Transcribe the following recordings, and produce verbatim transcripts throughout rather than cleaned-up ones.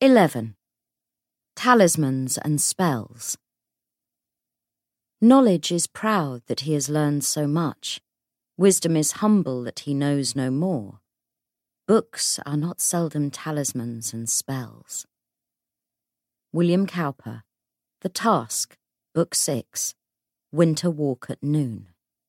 eleven. Talismans and Spells. Knowledge is proud that he has learned so much. Wisdom is humble that he knows no more. Books are not seldom talismans and spells. William Cowper, The Task, Book six, Winter Walk at Noon.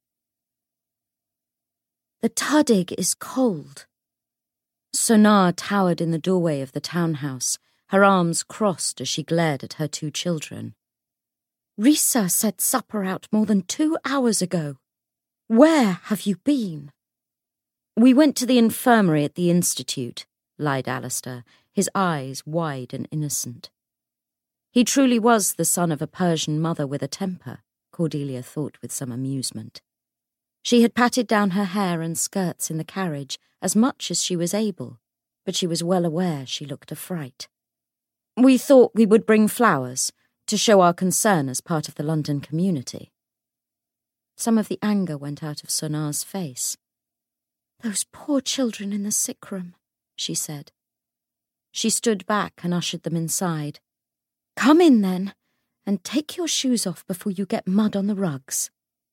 The Tahdig is cold. Sonar towered in the doorway of the townhouse, her arms crossed as she glared at her two children. Risa set supper out more than two hours ago. Where have you been? We went to the infirmary at the Institute, lied Alistair, his eyes wide and innocent. He truly was the son of a Persian mother with a temper, Cordelia thought with some amusement. She had patted down her hair and skirts in the carriage as much as she was able, but she was well aware she looked a fright. We thought we would bring flowers to show our concern as part of the London community. Some of the anger went out of Sonar's face. Those poor children in the sick room, she said. She stood back and ushered them inside. Come in, then, and take your shoes off before you get mud on the rugs.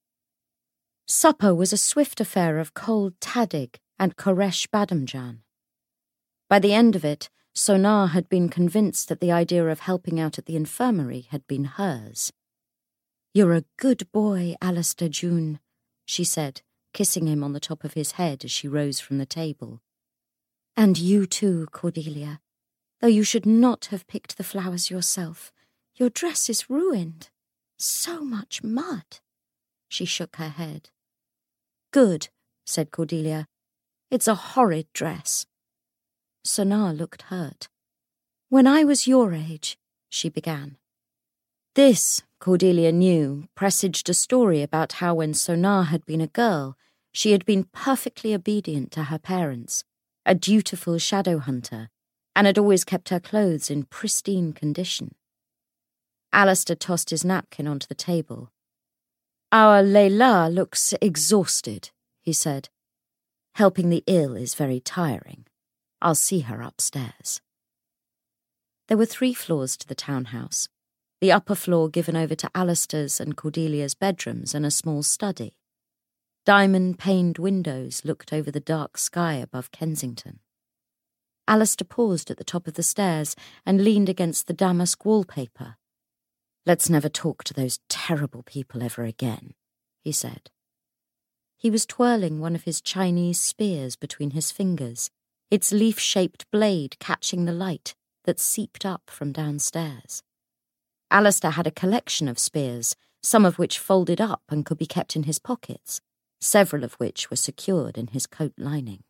Supper was a swift affair of cold tahdig and Koresh badamjan. By the end of it, Sonar had been convinced that the idea of helping out at the infirmary had been hers. You're a good boy, Alistair June, she said, kissing him on the top of his head as she rose from the table. And you too, Cordelia, though you should not have picked the flowers yourself. Your dress is ruined. So much mud. She shook her head. Good, said Cordelia. It's a horrid dress. Sonar looked hurt. When I was your age, she began. This, Cordelia knew, presaged a story about how when Sonar had been a girl, she had been perfectly obedient to her parents, a dutiful shadow hunter, and had always kept her clothes in pristine condition. Alistair tossed his napkin onto the table. Our Layla looks exhausted, he said. Helping the ill is very tiring. I'll see her upstairs. There were three floors to the townhouse, the upper floor given over to Alistair's and Cordelia's bedrooms and a small study. Diamond-paned windows looked over the dark sky above Kensington. Alistair paused at the top of the stairs and leaned against the damask wallpaper. Let's never talk to those terrible people ever again, he said. He was twirling one of his Chinese spears between his fingers, its leaf-shaped blade catching the light that seeped up from downstairs. Alistair had a collection of spears, some of which folded up and could be kept in his pockets, several of which were secured in his coat lining.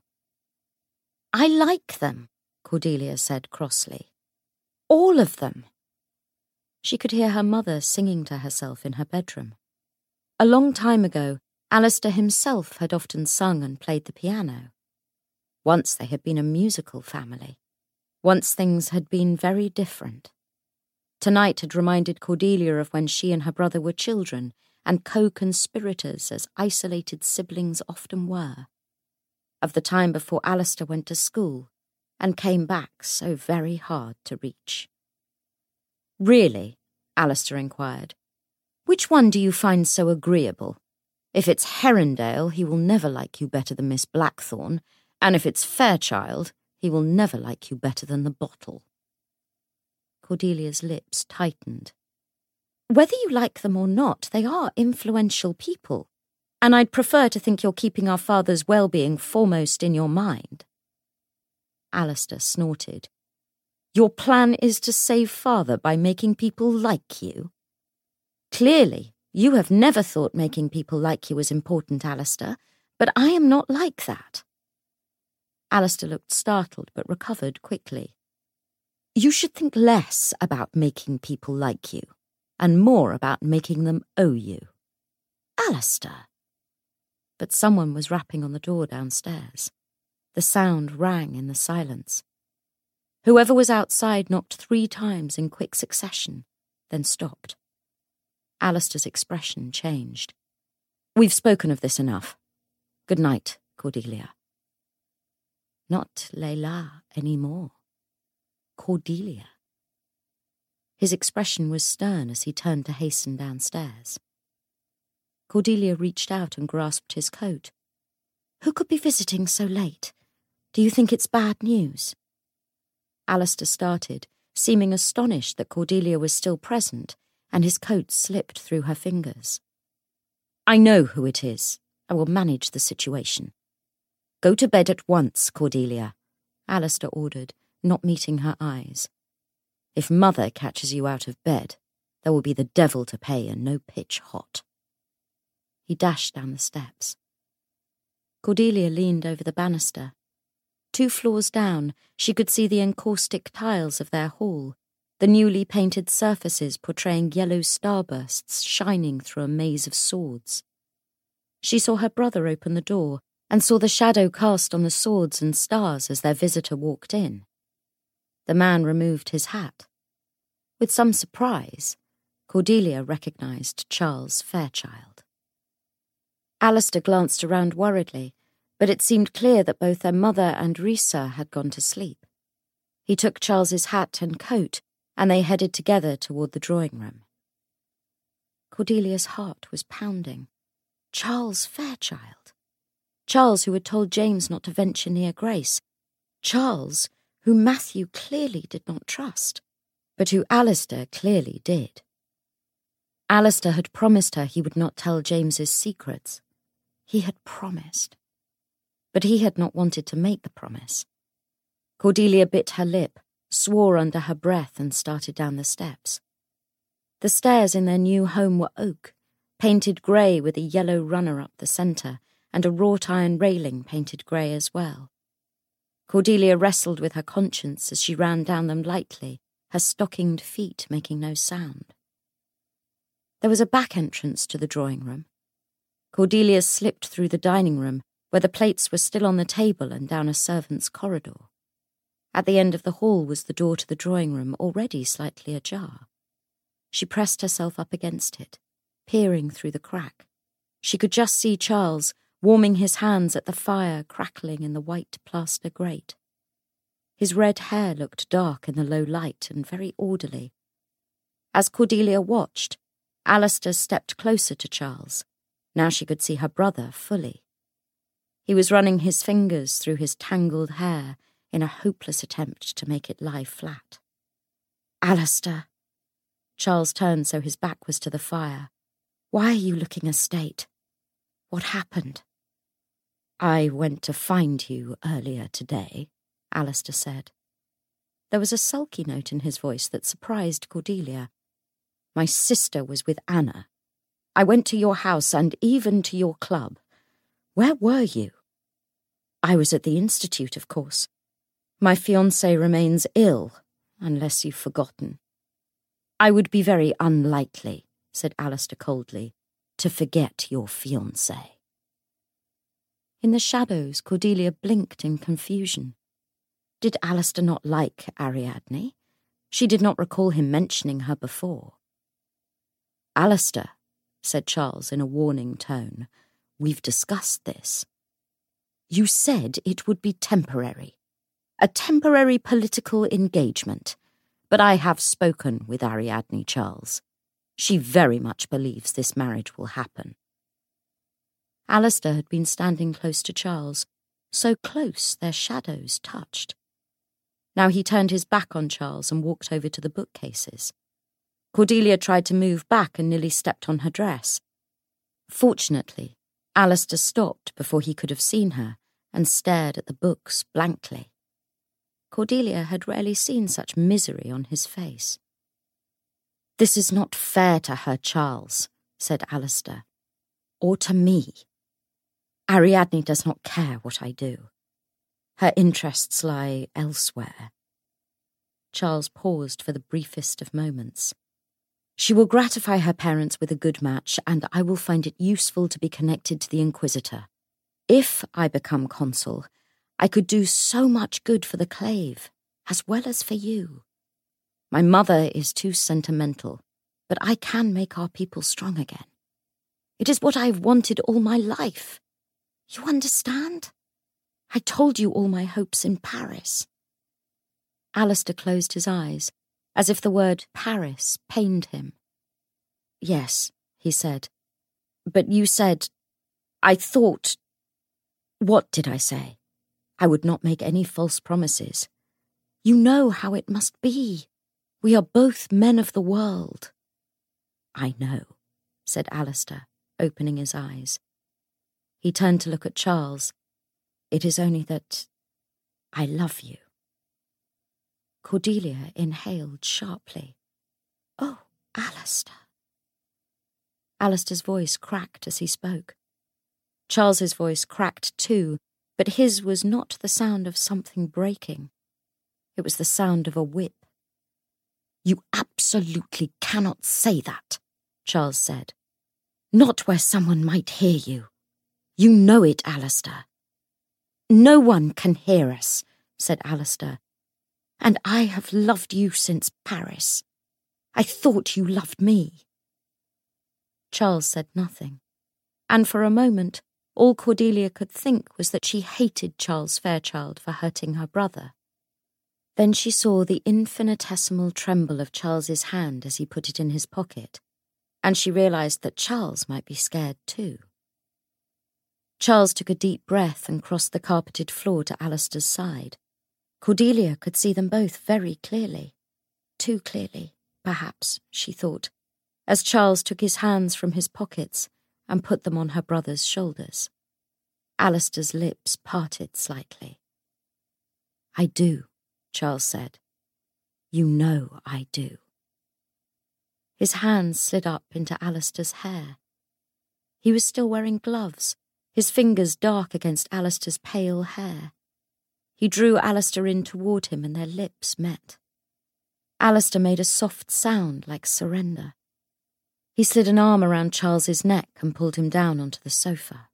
I like them, Cordelia said crossly. All of them. She could hear her mother singing to herself in her bedroom. A long time ago, Alistair himself had often sung and played the piano. Once they had been a musical family. Once things had been very different. Tonight had reminded Cordelia of when she and her brother were children and co-conspirators as isolated siblings often were. Of the time before Alistair went to school and came back so very hard to reach. Really? Alistair inquired. Which one do you find so agreeable? If it's Herondale, he will never like you better than Miss Blackthorne, and if it's Fairchild, he will never like you better than the bottle. Cordelia's lips tightened. Whether you like them or not, they are influential people, and I'd prefer to think you're keeping our father's well-being foremost in your mind. Alistair snorted. Your plan is to save father by making people like you? Clearly, you have never thought making people like you was important, Alistair, but I am not like that. Alistair looked startled but recovered quickly. You should think less about making people like you, and more about making them owe you. Alistair! But someone was rapping on the door downstairs. The sound rang in the silence. Whoever was outside knocked three times in quick succession, then stopped. Alistair's expression changed. We've spoken of this enough. Good night, Cordelia. Not Layla any more. Cordelia. His expression was stern as he turned to hasten downstairs. Cordelia reached out and grasped his coat. "Who could be visiting so late? Do you think it's bad news?" Alistair started, seeming astonished that Cordelia was still present, and his coat slipped through her fingers. "I know who it is. I will manage the situation." "Go to bed at once, Cordelia," Alistair ordered, not meeting her eyes. "If Mother catches you out of bed, there will be the devil to pay and no pitch hot." He dashed down the steps. Cordelia leaned over the banister. Two floors down, she could see the encaustic tiles of their hall, the newly painted surfaces portraying yellow starbursts shining through a maze of swords. She saw her brother open the door and saw the shadow cast on the swords and stars as their visitor walked in. The man removed his hat. With some surprise, Cordelia recognised Charles Fairchild. Alistair glanced around worriedly, but it seemed clear that both their mother and Risa had gone to sleep. He took Charles's hat and coat, and they headed together toward the drawing room. Cordelia's heart was pounding. Charles Fairchild. Charles, who had told James not to venture near Grace. Charles, who Matthew clearly did not trust, but who Alistair clearly did. Alistair had promised her he would not tell James's secrets. He had promised. But he had not wanted to make the promise. Cordelia bit her lip, swore under her breath, and started down the steps. The stairs in their new home were oak, painted grey with a yellow runner up the centre, and a wrought iron railing painted grey as well. Cordelia wrestled with her conscience as she ran down them lightly, her stockinged feet making no sound. There was a back entrance to the drawing room. Cordelia slipped through the dining room, where the plates were still on the table, and down a servants' corridor. At the end of the hall was the door to the drawing room, already slightly ajar. She pressed herself up against it, peering through the crack. She could just see Charles, warming his hands at the fire crackling in the white plaster grate. His red hair looked dark in the low light and very orderly. As Cordelia watched, Alistair stepped closer to Charles. Now she could see her brother fully. He was running his fingers through his tangled hair in a hopeless attempt to make it lie flat. "Alistair." Charles turned so his back was to the fire. "Why are you looking a state? What happened?" "I went to find you earlier today," Alistair said. There was a sulky note in his voice that surprised Cordelia. "My sister was with Anna. I went to your house and even to your club. Where were you?" "I was at the Institute, of course. My fiancé remains ill, unless you've forgotten." "I would be very unlikely," said Alistair coldly, "to forget your fiancé." In the shadows, Cordelia blinked in confusion. Did Alistair not like Ariadne? She did not recall him mentioning her before. "Alistair," said Charles in a warning tone, "we've discussed this. You said it would be temporary. A temporary political engagement. But I have spoken with Ariadne, Charles. She very much believes this marriage will happen." Alistair had been standing close to Charles, so close their shadows touched. Now he turned his back on Charles and walked over to the bookcases. Cordelia tried to move back and nearly stepped on her dress. Fortunately, Alistair stopped before he could have seen her and stared at the books blankly. Cordelia had rarely seen such misery on his face. "This is not fair to her, Charles," said Alistair, "or to me. Ariadne does not care what I do. Her interests lie elsewhere." Charles paused for the briefest of moments. "She will gratify her parents with a good match, and I will find it useful to be connected to the Inquisitor. If I become consul, I could do so much good for the Clave, as well as for you. My mother is too sentimental, but I can make our people strong again. It is what I have wanted all my life. You understand? I told you all my hopes in Paris." Alistair closed his eyes, as if the word Paris pained him. "Yes," he said. "But you said... I thought... What did I say? I would not make any false promises. You know how it must be. We are both men of the world." "I know," said Alistair, opening his eyes. He turned to look at Charles. "It is only that I love you." Cordelia inhaled sharply. "Oh, Alistair." Alistair's voice cracked as he spoke. Charles's voice cracked too, but his was not the sound of something breaking. It was the sound of a whip. "You absolutely cannot say that," Charles said. "Not where someone might hear you. You know it, Alistair." "No one can hear us," said Alistair. "And I have loved you since Paris. I thought you loved me." Charles said nothing, and for a moment all Cordelia could think was that she hated Charles Fairchild for hurting her brother. Then she saw the infinitesimal tremble of Charles's hand as he put it in his pocket, and she realised that Charles might be scared too. Charles took a deep breath and crossed the carpeted floor to Alistair's side. Cordelia could see them both very clearly. Too clearly, perhaps, she thought, as Charles took his hands from his pockets and put them on her brother's shoulders. Alistair's lips parted slightly. "I do," Charles said. "You know I do." His hands slid up into Alistair's hair. He was still wearing gloves, his fingers dark against Alistair's pale hair. He drew Alistair in toward him and their lips met. Alistair made a soft sound like surrender. He slid an arm around Charles's neck and pulled him down onto the sofa.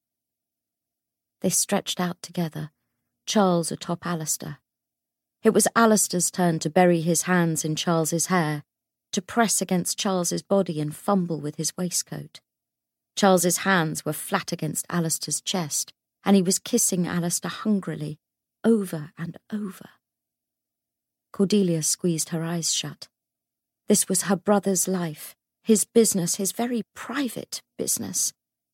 They stretched out together, Charles atop Alistair. It was Alistair's turn to bury his hands in Charles's hair, to press against Charles's body and fumble with his waistcoat. Charles's hands were flat against Alistair's chest, and he was kissing Alistair hungrily, over and over. Cordelia squeezed her eyes shut. This was her brother's life, his business, his very private business.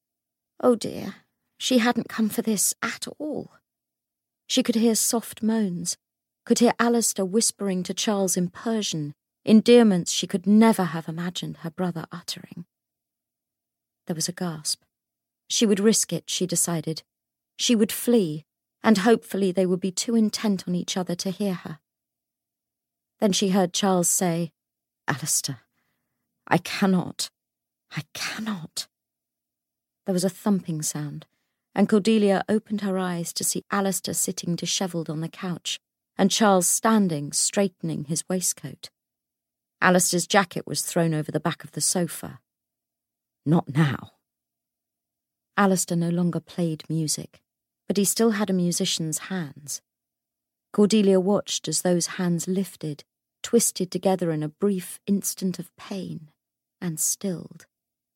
Oh dear, she hadn't come for this at all. She could hear soft moans, could hear Alistair whispering to Charles in Persian, endearments she could never have imagined her brother uttering. There was a gasp. She would risk it, she decided. She would flee, and hopefully they would be too intent on each other to hear her. Then she heard Charles say, "Alistair, I cannot, I cannot." There was a thumping sound, and Cordelia opened her eyes to see Alistair sitting dishevelled on the couch, and Charles standing, straightening his waistcoat. Alistair's jacket was thrown over the back of the sofa. Not now. Alistair no longer played music, but he still had a musician's hands. Cordelia watched as those hands lifted, twisted together in a brief instant of pain, and stilled.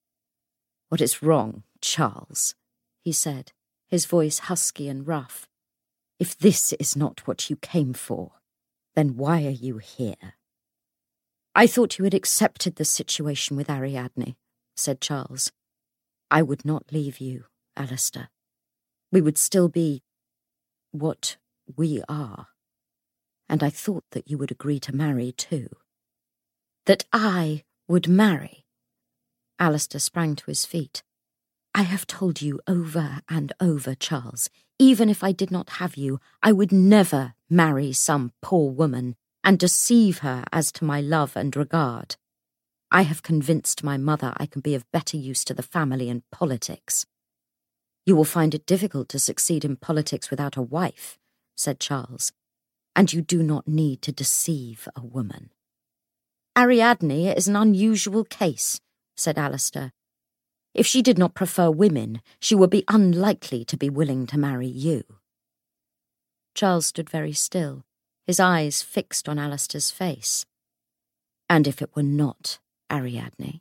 "What is wrong, Charles?" he said, his voice husky and rough. "If this is not what you came for, then why are you here?" "I thought you had accepted the situation with Ariadne," said Charles. "I would not leave you, Alistair. We would still be what we are. And I thought that you would agree to marry too." "That I would marry?" Alistair sprang to his feet. "I have told you over and over, Charles, even if I did not have you, I would never marry some poor woman and deceive her as to my love and regard. I have convinced my mother I can be of better use to the family in politics." "You will find it difficult to succeed in politics without a wife," said Charles, "and you do not need to deceive a woman." "Ariadne is an unusual case," said Alistair. "If she did not prefer women, she would be unlikely to be willing to marry you." Charles stood very still, his eyes fixed on Alistair's face. "And if it were not Ariadne?"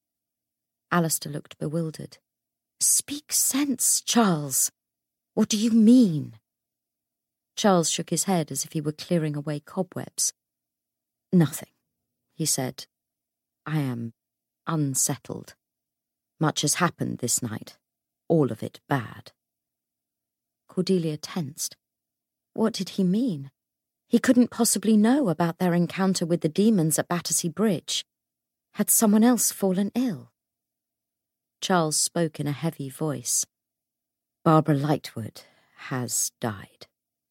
Alistair looked bewildered. "Speak sense, Charles. What do you mean?" Charles shook his head as if he were clearing away cobwebs. "Nothing," he said. "I am unsettled. Much has happened this night, all of it bad." Cordelia tensed. What did he mean? He couldn't possibly know about their encounter with the demons at Battersea Bridge. Had someone else fallen ill? Charles spoke in a heavy voice. "Barbara Lightwood has died."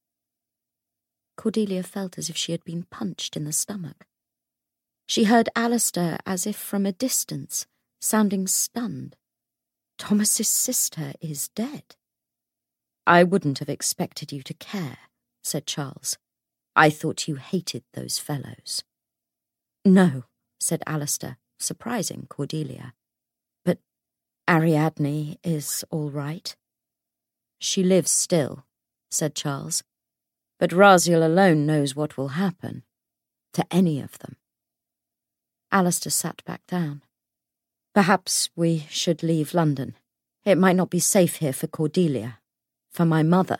Cordelia felt as if she had been punched in the stomach. She heard Alistair as if from a distance, sounding stunned. "Thomas's sister is dead." "I wouldn't have expected you to care," said Charles. "I thought you hated those fellows." "No," said Alistair, surprising Cordelia. "But Ariadne is all right." "She lives still," said Charles. "But Raziel alone knows what will happen to any of them." Alistair sat back down. "Perhaps we should leave London. It might not be safe here for Cordelia, for my mother."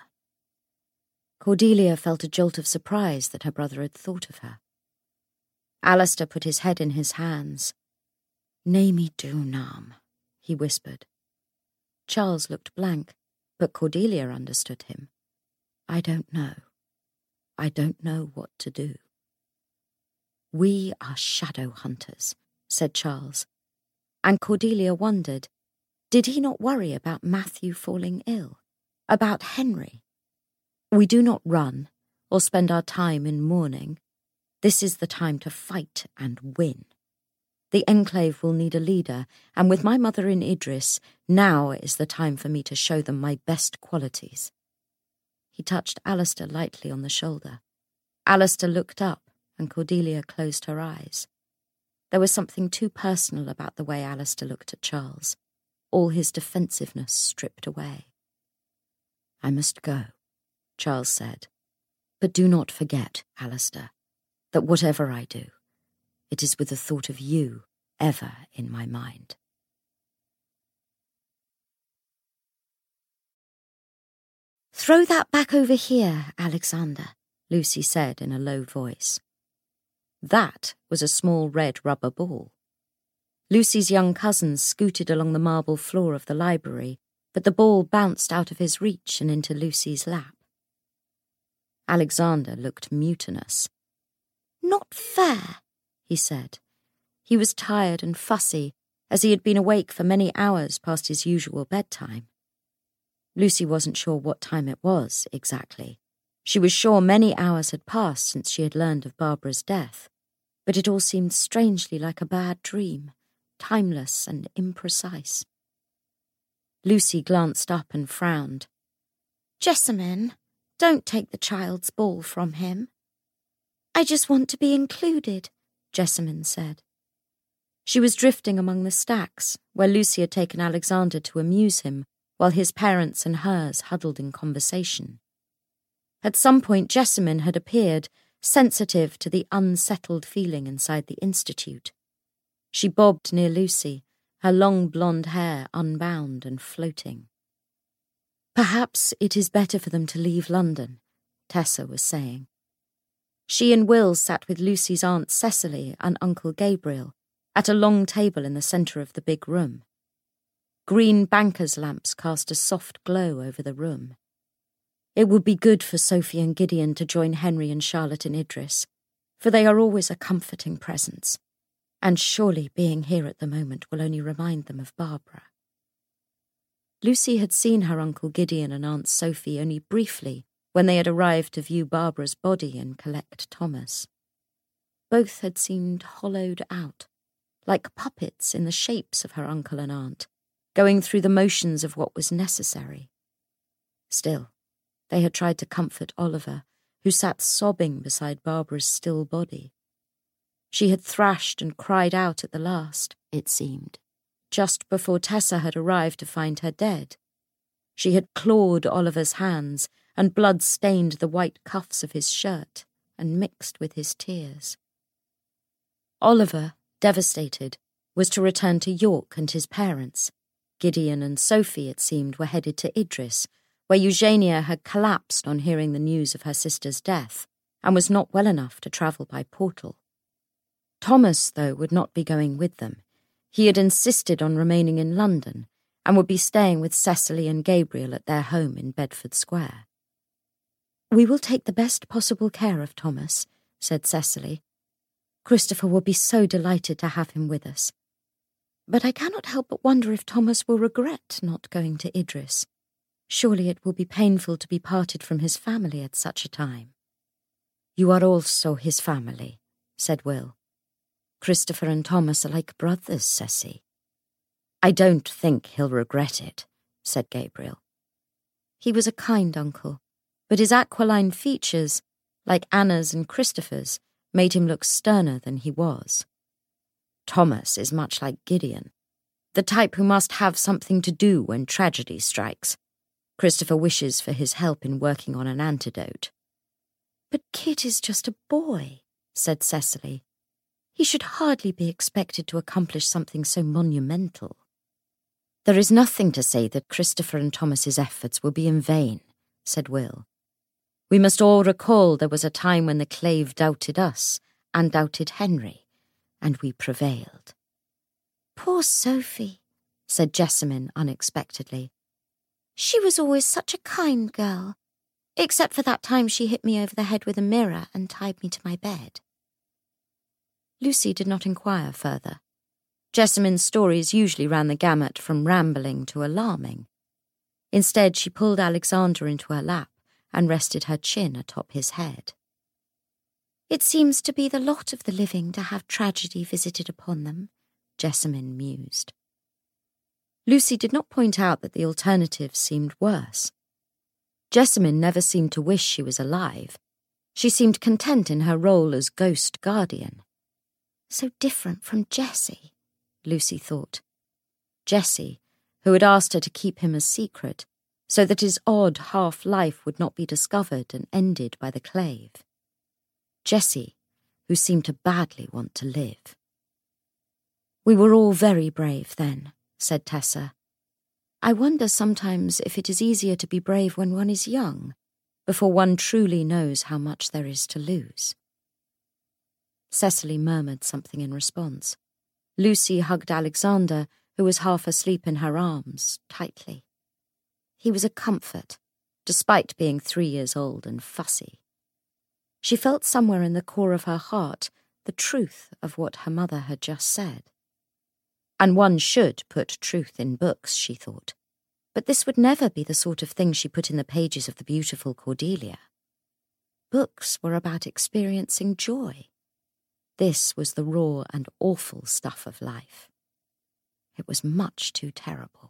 Cordelia felt a jolt of surprise that her brother had thought of her. Alistair put his head in his hands. "Nami Dunam," he whispered. Charles looked blank, but Cordelia understood him. "I don't know. I don't know what to do." "We are shadow hunters," said Charles, and Cordelia wondered, did he not worry about Matthew falling ill, about Henry? "We do not run or spend our time in mourning. This is the time to fight and win. The Enclave will need a leader, and with my mother in Idris, now is the time for me to show them my best qualities." He touched Alistair lightly on the shoulder. Alistair looked up, and Cordelia closed her eyes. There was something too personal about the way Alistair looked at Charles, all his defensiveness stripped away. "I must go," Charles said. "But do not forget, Alistair, that whatever I do, it is with the thought of you ever in my mind." "Throw that back over here, Alexander," Lucy said in a low voice. That was a small red rubber ball. Lucy's young cousin scooted along the marble floor of the library, but the ball bounced out of his reach and into Lucy's lap. Alexander looked mutinous. "Not fair," he said. He was tired and fussy, as he had been awake for many hours past his usual bedtime. Lucy wasn't sure what time it was, exactly. She was sure many hours had passed since she had learned of Barbara's death, but it all seemed strangely like a bad dream, timeless and imprecise. Lucy glanced up and frowned. "Jessamine, don't take the child's ball from him." "I just want to be included," Jessamine said. She was drifting among the stacks, where Lucy had taken Alexander to amuse him, while his parents and hers huddled in conversation. At some point Jessamine had appeared, sensitive to the unsettled feeling inside the Institute. She bobbed near Lucy, her long blonde hair unbound and floating. "Perhaps it is better for them to leave London," Tessa was saying. She and Will sat with Lucy's Aunt Cecily and Uncle Gabriel at a long table in the centre of the big room. Green banker's lamps cast a soft glow over the room. It would be good for Sophie and Gideon to join Henry and Charlotte in Idris, for they are always a comforting presence, and surely being here at the moment will only remind them of Barbara. Lucy had seen her Uncle Gideon and Aunt Sophie only briefly when they had arrived to view Barbara's body and collect Thomas. Both had seemed hollowed out, like puppets in the shapes of her uncle and aunt, going through the motions of what was necessary. Still, they had tried to comfort Oliver, who sat sobbing beside Barbara's still body. She had thrashed and cried out at the last, it seemed, just before Tessa had arrived to find her dead. She had clawed Oliver's hands, and blood stained the white cuffs of his shirt and mixed with his tears. Oliver, devastated, was to return to York and his parents. Gideon and Sophie, it seemed, were headed to Idris, where Eugenia had collapsed on hearing the news of her sister's death and was not well enough to travel by portal. Thomas, though, would not be going with them. He had insisted on remaining in London and would be staying with Cecily and Gabriel at their home in Bedford Square. "We will take the best possible care of Thomas," said Cecily. "Christopher will be so delighted to have him with us. But I cannot help but wonder if Thomas will regret not going to Idris. Surely it will be painful to be parted from his family at such a time." "You are also his family," said Will. "Christopher and Thomas are like brothers, Ceci." "I don't think he'll regret it," said Gabriel. He was a kind uncle, but his aquiline features, like Anna's and Christopher's, made him look sterner than he was. Thomas is much like Gideon, the type who must have something to do when tragedy strikes. Christopher wishes for his help in working on an antidote. "But Kit is just a boy," said Cecily. "He should hardly be expected to accomplish something so monumental." "There is nothing to say that Christopher and Thomas's efforts will be in vain," said Will. "We must all recall there was a time when the Clave doubted us and doubted Henry, and we prevailed." "Poor Sophie," said Jessamine unexpectedly. "She was always such a kind girl, except for that time she hit me over the head with a mirror and tied me to my bed." Lucy did not inquire further. Jessamine's stories usually ran the gamut from rambling to alarming. Instead, she pulled Alexander into her lap and rested her chin atop his head. "It seems to be the lot of the living to have tragedy visited upon them," Jessamine mused. Lucy did not point out that the alternative seemed worse. Jessamine never seemed to wish she was alive. She seemed content in her role as ghost guardian. So different from Jessie, Lucy thought. Jessie, who had asked her to keep him a secret, so that his odd half-life would not be discovered and ended by the Clave. Jessie, who seemed to badly want to live. "We were all very brave then," said Tessa. "I wonder sometimes if it is easier to be brave when one is young, before one truly knows how much there is to lose." Cecily murmured something in response. Lucy hugged Alexander, who was half asleep in her arms, tightly. He was a comfort, despite being three years old and fussy. She felt somewhere in the core of her heart the truth of what her mother had just said. And one should put truth in books, she thought. But this would never be the sort of thing she put in the pages of the beautiful Cordelia. Books were about experiencing joy. This was the raw and awful stuff of life. It was much too terrible.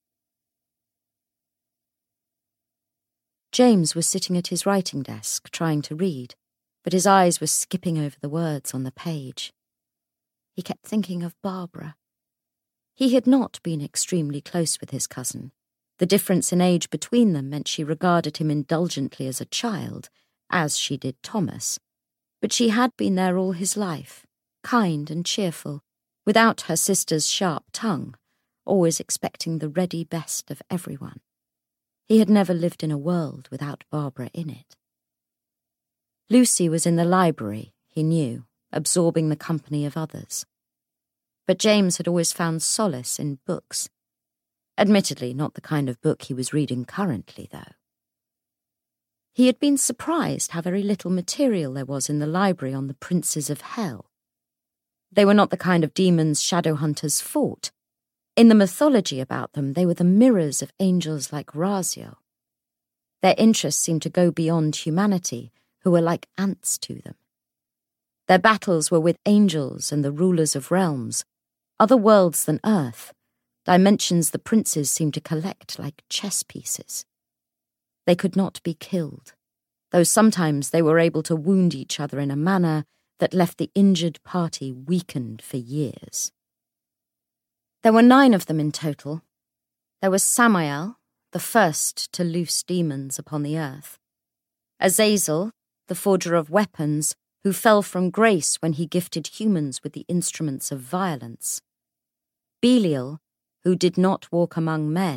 James was sitting at his writing desk, trying to read, but his eyes were skipping over the words on the page. He kept thinking of Barbara. He had not been extremely close with his cousin. The difference in age between them meant she regarded him indulgently as a child, as she did Thomas. But she had been there all his life, kind and cheerful, without her sister's sharp tongue, always expecting the ready best of everyone. He had never lived in a world without Barbara in it. Lucy was in the library, he knew, absorbing the company of others. But James had always found solace in books. Admittedly, not the kind of book he was reading currently, though. He had been surprised how very little material there was in the library on the princes of hell. They were not the kind of demons shadow hunters fought. In the mythology about them, they were the mirrors of angels like Raziel. Their interests seemed to go beyond humanity, who were like ants to them. Their battles were with angels and the rulers of realms, other worlds than Earth, dimensions the princes seemed to collect like chess pieces. They could not be killed, though sometimes they were able to wound each other in a manner that left the injured party weakened for years. There were nine of them in total. There was Samael, the first to loose demons upon the earth. Azazel, the forger of weapons, who fell from grace when he gifted humans with the instruments of violence. Belial, who did not walk among men,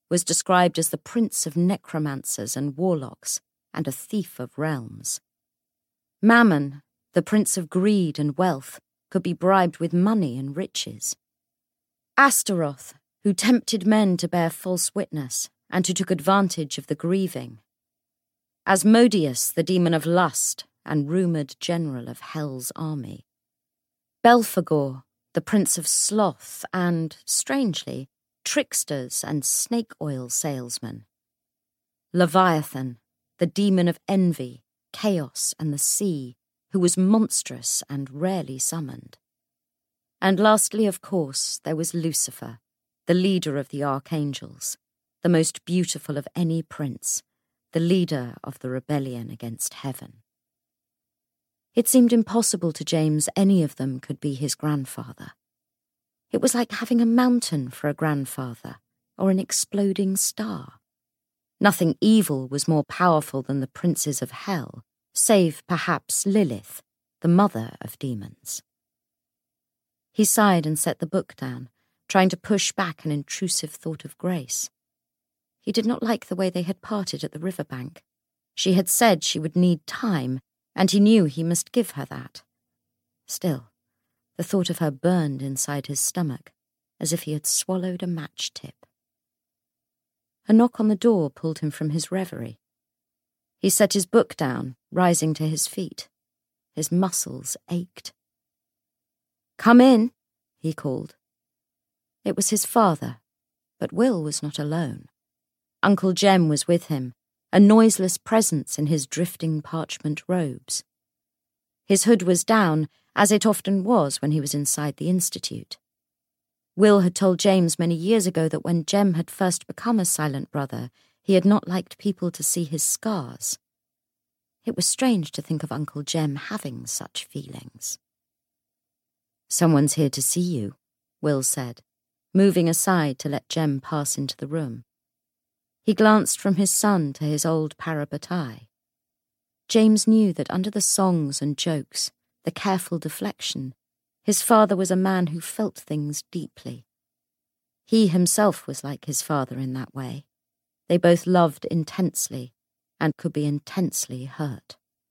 was described as the prince of necromancers and warlocks and a thief of realms. Mammon, the prince of greed and wealth, could be bribed with money and riches. Astaroth, who tempted men to bear false witness and who took advantage of the grieving. Asmodeus, the demon of lust and rumoured general of Hell's army. Belphegor, the prince of sloth and, strangely, tricksters and snake oil salesmen. Leviathan, the demon of envy, chaos and the sea, who was monstrous and rarely summoned. And lastly, of course, there was Lucifer, the leader of the archangels, the most beautiful of any prince, the leader of the rebellion against heaven. It seemed impossible to James any of them could be his grandfather. It was like having a mountain for a grandfather, or an exploding star. Nothing evil was more powerful than the princes of hell, save perhaps Lilith, the mother of demons. He sighed and set the book down, trying to push back an intrusive thought of Grace. He did not like the way they had parted at the riverbank. She had said she would need time, and he knew he must give her that. Still, the thought of her burned inside his stomach, as if he had swallowed a match-tip. A knock on the door pulled him from his reverie. He set his book down, rising to his feet. His muscles ached. "Come in," he called. It was his father, but Will was not alone. Uncle Jem was with him, a noiseless presence in his drifting parchment robes. His hood was down, as it often was when he was inside the Institute. Will had told James many years ago that when Jem had first become a silent brother, he had not liked people to see his scars. It was strange to think of Uncle Jem having such feelings. "Someone's here to see you," Will said, moving aside to let Jem pass into the room. He glanced from his son to his old parabatai. James knew that under the songs and jokes, the careful deflection, his father was a man who felt things deeply. He himself was like his father in that way. They both loved intensely and could be intensely hurt.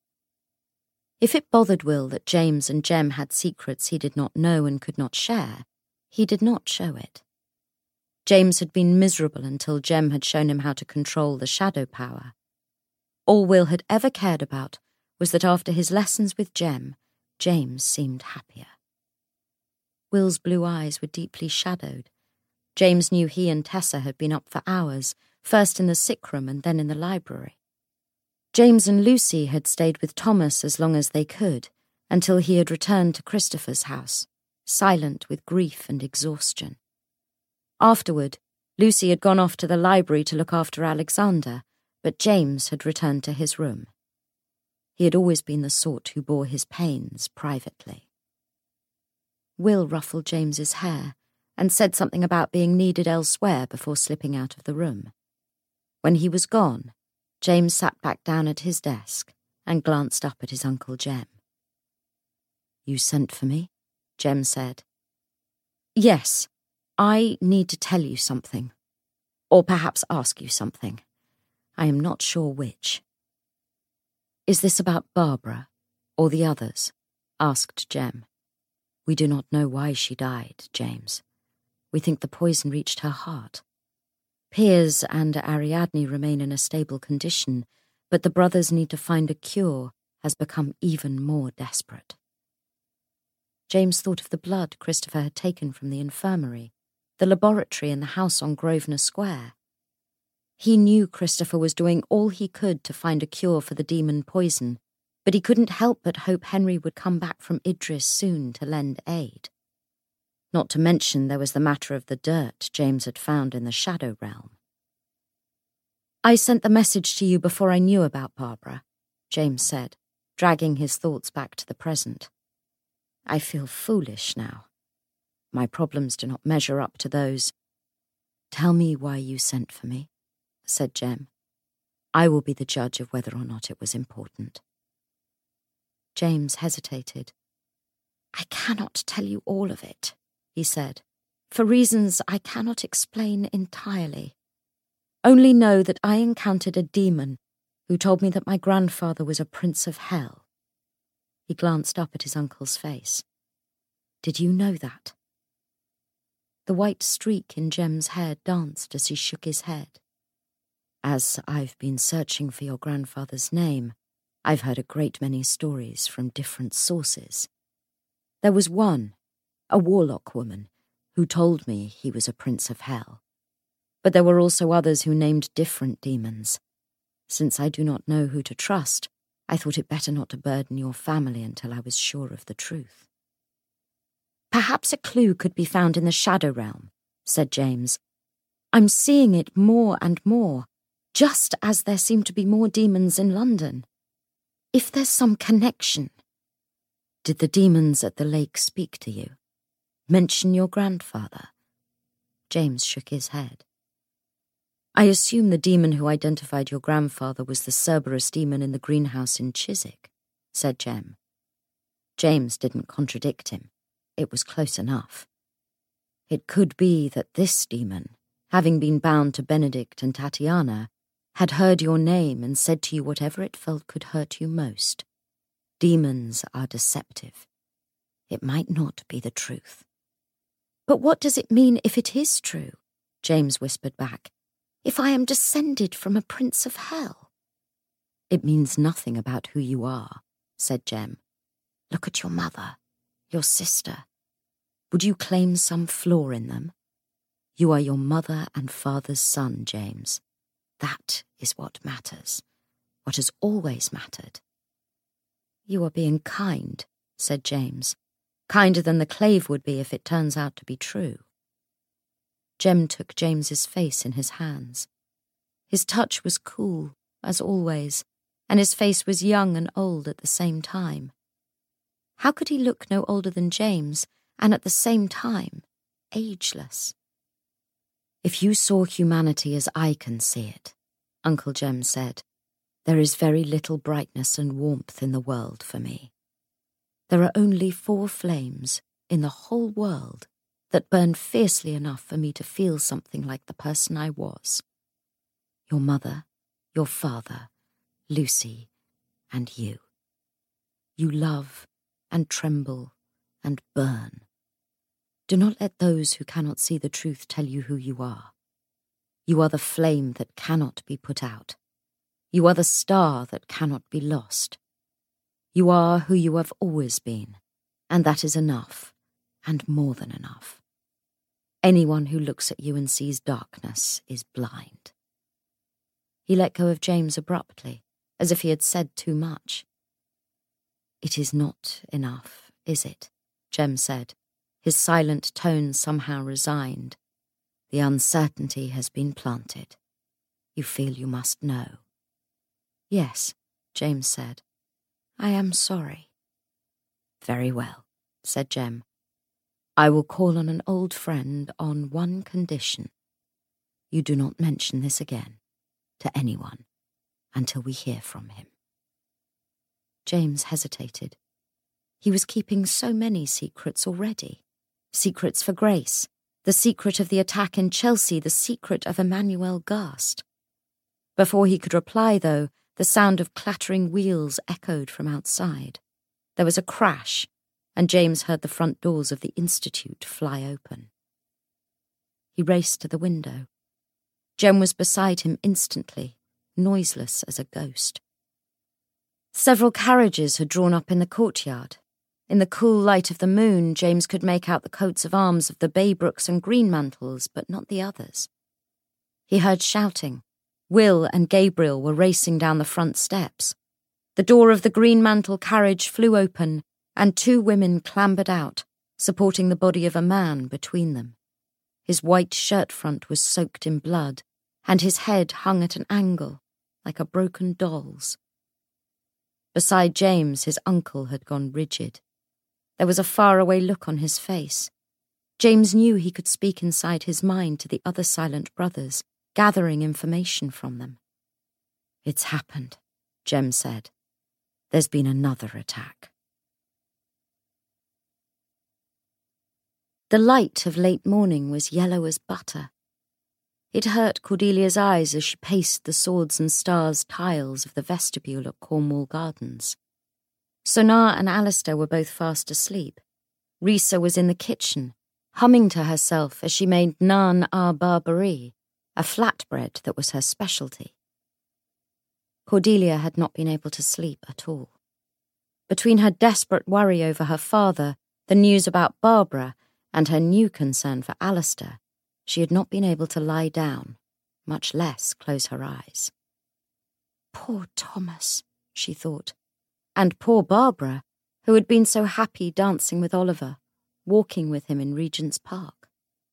If it bothered Will that James and Jem had secrets he did not know and could not share, he did not show it. James had been miserable until Jem had shown him how to control the shadow power. All Will had ever cared about was that after his lessons with Jem, James seemed happier. Will's blue eyes were deeply shadowed. James knew he and Tessa had been up for hours, first in the sick room and then in the library. James and Lucy had stayed with Thomas as long as they could, until he had returned to Christopher's house, silent with grief and exhaustion. Afterward, Lucy had gone off to the library to look after Alexander, but James had returned to his room. He had always been the sort who bore his pains privately. Will ruffled James's hair and said something about being needed elsewhere before slipping out of the room. When he was gone, James sat back down at his desk and glanced up at his Uncle Jem. "You sent for me?" Jem said. "Yes, I need to tell you something, or perhaps ask you something. I am not sure which." "Is this about Barbara, or the others?" asked Jem. "We do not know why she died, James. We think the poison reached her heart. Piers and Ariadne remain in a stable condition, but the brothers' need to find a cure has become even more desperate." James thought of the blood Christopher had taken from the infirmary, the laboratory in the house on Grosvenor Square. He knew Christopher was doing all he could to find a cure for the demon poison, but he couldn't help but hope Henry would come back from Idris soon to lend aid. Not to mention there was the matter of the dirt James had found in the Shadow Realm. "I sent the message to you before I knew about Barbara," James said, dragging his thoughts back to the present. "I feel foolish now. My problems do not measure up to those." "Tell me why you sent for me," said Jem. "I will be the judge of whether or not it was important." James hesitated. "I cannot tell you all of it," he said, "for reasons I cannot explain entirely. only know that I encountered a demon who told me that my grandfather was a prince of hell." He glanced up at his uncle's face. "Did you know that?" The white streak in Jem's hair danced as he shook his head. "As I've been searching for your grandfather's name, I've heard a great many stories from different sources. There was one, a warlock woman, who told me he was a prince of hell. But there were also others who named different demons. Since I do not know who to trust, I thought it better not to burden your family until I was sure of the truth." "Perhaps a clue could be found in the Shadow Realm," said James. "I'm seeing it more and more, just as there seem to be more demons in London. If there's some connection." "Did the demons at the lake speak to you? Mention your grandfather?" James shook his head. "I assume the demon who identified your grandfather was the Cerberus demon in the greenhouse in Chiswick," said Jem. James didn't contradict him. It was close enough. It could be that this demon, having been bound to Benedict and Tatiana, had heard your name and said to you whatever it felt could hurt you most. Demons are deceptive. It might not be the truth. "But what does it mean if it is true?" James whispered back. "If I am descended from a prince of hell?" "It means nothing about who you are," said Jem. "Look at your mother, your sister. Would you claim some flaw in them? You are your mother and father's son, James. That is what matters, what has always mattered." "You are being kind," said James. "Kinder than the clave would be if it turns out to be true." Jem took James's face in his hands. His touch was cool, as always, and his face was young and old at the same time. How could he look no older than James, and at the same time, ageless? "If you saw humanity as I can see it," Uncle Jem said, "there is very little brightness and warmth in the world for me. There are only four flames in the whole world that burn fiercely enough for me to feel something like the person I was. Your mother, your father, Lucy, and you. You love and tremble and burn. Do not let those who cannot see the truth tell you who you are. You are the flame that cannot be put out. You are the star that cannot be lost. You are who you have always been, and that is enough, and more than enough. Anyone who looks at you and sees darkness is blind." He let go of James abruptly, as if he had said too much. "It is not enough, is it?" Jem said, his silent tone somehow resigned. "The uncertainty has been planted. You feel you must know." "Yes," James said. "I am sorry." "Very well," said Jem. "I will call on an old friend on one condition. You do not mention this again to anyone until we hear from him." James hesitated. He was keeping so many secrets already. Secrets for Grace, the secret of the attack in Chelsea, the secret of Emmanuel Gast. Before he could reply, though, the sound of clattering wheels echoed from outside. There was a crash, and James heard the front doors of the Institute fly open. He raced to the window. Jem was beside him instantly, noiseless as a ghost. Several carriages had drawn up in the courtyard. In the cool light of the moon, James could make out the coats of arms of the Baybrooks and Greenmantles, but not the others. He heard shouting. Will and Gabriel were racing down the front steps. The door of the Greenmantle carriage flew open, and two women clambered out, supporting the body of a man between them. His white shirt front was soaked in blood, and his head hung at an angle, like a broken doll's. Beside James, his uncle had gone rigid. There was a faraway look on his face. James knew he could speak inside his mind to the other silent brothers, gathering information from them. "It's happened," Jem said. "There's been another attack." The light of late morning was yellow as butter. It hurt Cordelia's eyes as she paced the swords and stars tiles of the vestibule at Cornwall Gardens. Sonar and Alistair were both fast asleep. Risa was in the kitchen, humming to herself as she made naan ar barbari, a flatbread that was her specialty. Cordelia had not been able to sleep at all. Between her desperate worry over her father, the news about Barbara, and her new concern for Alistair, she had not been able to lie down, much less close her eyes. Poor Thomas, she thought, and poor Barbara, who had been so happy dancing with Oliver, walking with him in Regent's Park.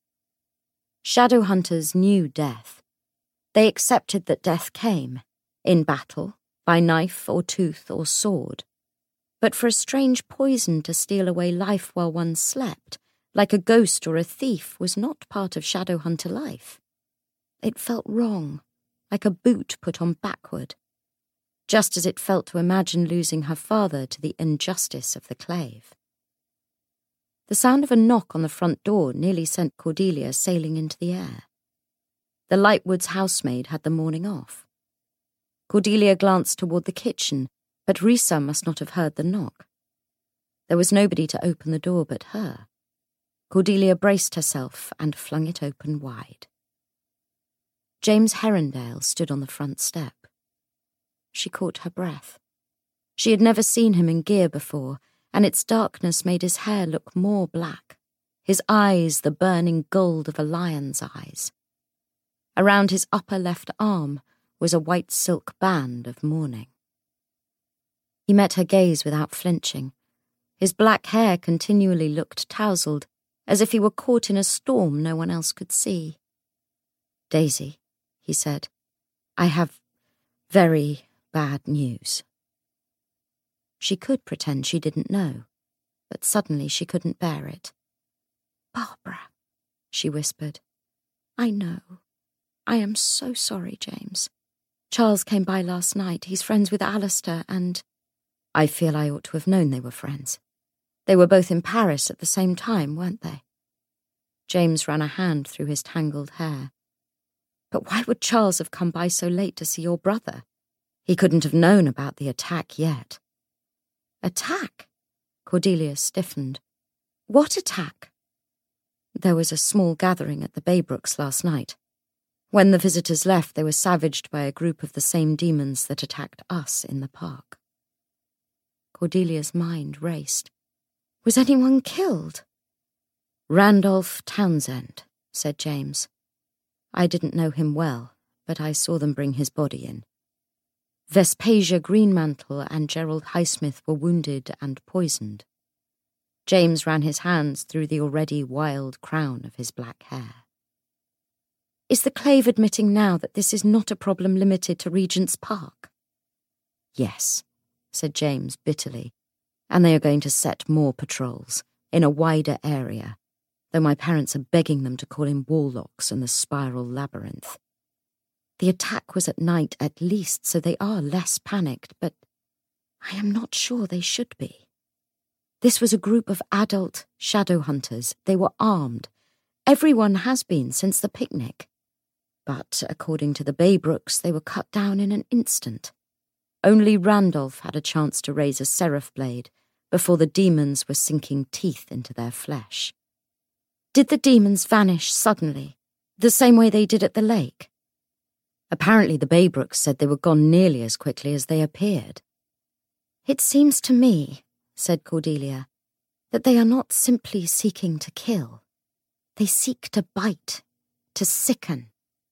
Shadow hunters knew death. They accepted that death came, in battle, by knife or tooth or sword. But for a strange poison to steal away life while one slept, like a ghost or a thief, was not part of shadow hunter life. It felt wrong, like a boot put on backward, just as it felt to imagine losing her father to the injustice of the clave. The sound of a knock on the front door nearly sent Cordelia sailing into the air. The Lightwoods' housemaid had the morning off. Cordelia glanced toward the kitchen, but Risa must not have heard the knock. There was nobody to open the door but her. Cordelia braced herself and flung it open wide. James Herondale stood on the front step. She caught her breath. She had never seen him in gear before, and its darkness made his hair look more black, his eyes the burning gold of a lion's eyes. Around his upper left arm was a white silk band of mourning. He met her gaze without flinching. His black hair continually looked tousled, as if he were caught in a storm no one else could see. "Daisy," he said, "I have very bad news." She could pretend she didn't know, but suddenly she couldn't bear it. "Barbara," she whispered. "I know. I am so sorry, James. Charles came by last night. He's friends with Alistair, and I feel I ought to have known they were friends. They were both in Paris at the same time, weren't they?" James ran a hand through his tangled hair. "But why would Charles have come by so late to see your brother? He couldn't have known about the attack yet." "Attack?" Cordelia stiffened. "What attack?" "There was a small gathering at the Baybrooks last night. When the visitors left, they were savaged by a group of the same demons that attacked us in the park." Cordelia's mind raced. "Was anyone killed?" "Randolph Townsend," said James. "I didn't know him well, but I saw them bring his body in. Vespasia Greenmantle and Gerald Highsmith were wounded and poisoned." James ran his hands through the already wild crown of his black hair. "Is the Clave admitting now that this is not a problem limited to Regent's Park?" "Yes," said James bitterly, "and they are going to set more patrols, in a wider area, though my parents are begging them to call in Warlocks and the Spiral Labyrinth. The attack was at night at least, so they are less panicked, but I am not sure they should be. This was a group of adult shadow hunters. They were armed. Everyone has been since the picnic. But, according to the Baybrooks, they were cut down in an instant. Only Randolph had a chance to raise a seraph blade before the demons were sinking teeth into their flesh." "Did the demons vanish suddenly, the same way they did at the lake?" "Apparently the Baybrooks said they were gone nearly as quickly as they appeared." "It seems to me," said Cordelia, "that they are not simply seeking to kill. They seek to bite, to sicken."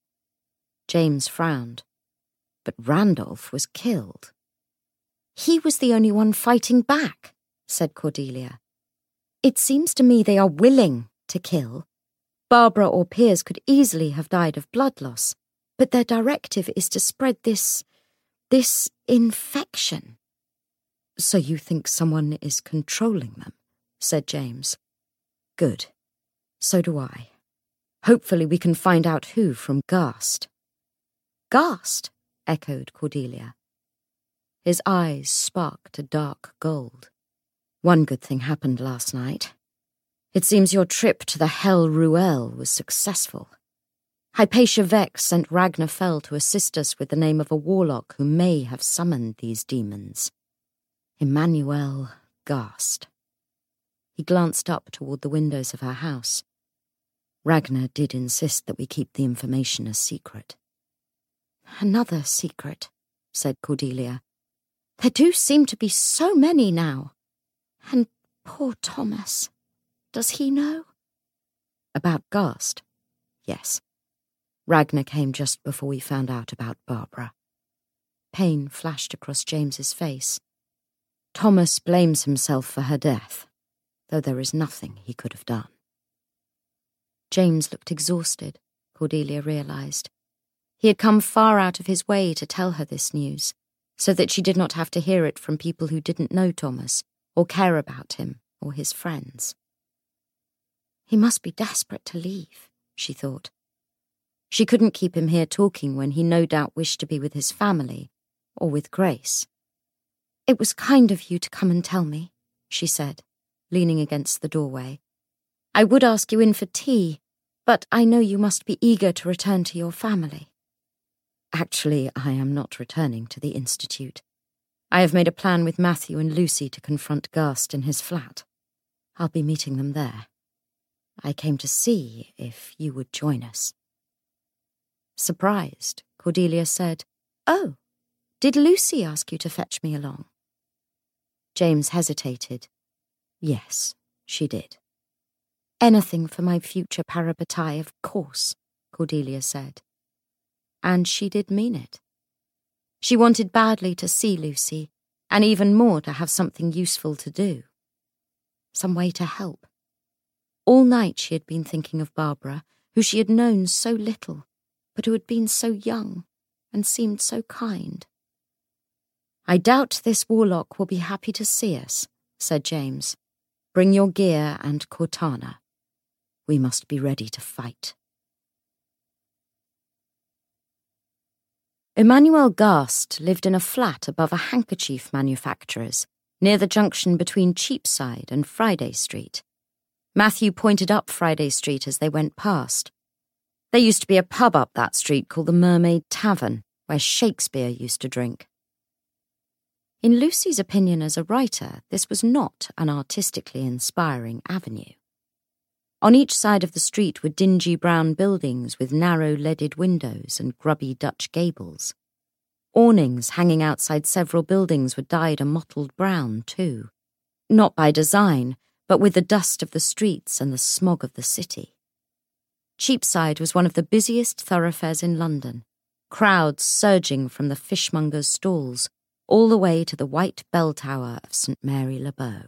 James frowned. "But Randolph was killed." "He was the only one fighting back," said Cordelia. "It seems to me they are willing to kill. Barbara or Piers could easily have died of blood loss, but their directive is to spread this... this infection." "So you think someone is controlling them?" said James. "Good. So do I. Hopefully we can find out who from Ghast." "Ghast?" echoed Cordelia. His eyes sparked a dark gold. "One good thing happened last night. It seems your trip to the Hell Ruel was successful. Hypatia Vex sent Ragnar Fell to assist us with the name of a warlock who may have summoned these demons. Emmanuel Gast. He glanced up toward the windows of her house. Ragnar did insist that we keep the information a secret. Another secret, said Cordelia. There do seem to be so many now. And poor Thomas. Does he know? About Gast? Yes. Ragnar came just before we found out about Barbara. Pain flashed across James's face. Thomas blames himself for her death, though there is nothing he could have done. James looked exhausted, Cordelia realized. He had come far out of his way to tell her this news, so that she did not have to hear it from people who didn't know Thomas, or care about him, or his friends. He must be desperate to leave, she thought. She couldn't keep him here talking when he no doubt wished to be with his family, or with Grace. It was kind of you to come and tell me, she said, leaning against the doorway. I would ask you in for tea, but I know you must be eager to return to your family. Actually, I am not returning to the Institute. I have made a plan with Matthew and Lucy to confront Gast in his flat. I'll be meeting them there. I came to see if you would join us. Surprised, Cordelia said, Oh, did Lucy ask you to fetch me along? James hesitated. Yes, she did. Anything for my future parabatai, of course, Cordelia said. And she did mean it. She wanted badly to see Lucy, and even more to have something useful to do. Some way to help. All night she had been thinking of Barbara, who she had known so little, but who had been so young and seemed so kind. I doubt this warlock will be happy to see us, said James. Bring your gear and Cortana. We must be ready to fight. Emmanuel Gast lived in a flat above a handkerchief manufacturer's, near the junction between Cheapside and Friday Street. Matthew pointed up Friday Street as they went past. There used to be a pub up that street called the Mermaid Tavern, where Shakespeare used to drink. In Lucy's opinion as a writer, this was not an artistically inspiring avenue. On each side of the street were dingy brown buildings with narrow leaded windows and grubby Dutch gables. Awnings hanging outside several buildings were dyed a mottled brown, too. Not by design, but with the dust of the streets and the smog of the city. Cheapside was one of the busiest thoroughfares in London, crowds surging from the fishmongers' stalls all the way to the white bell tower of St Mary le Bow.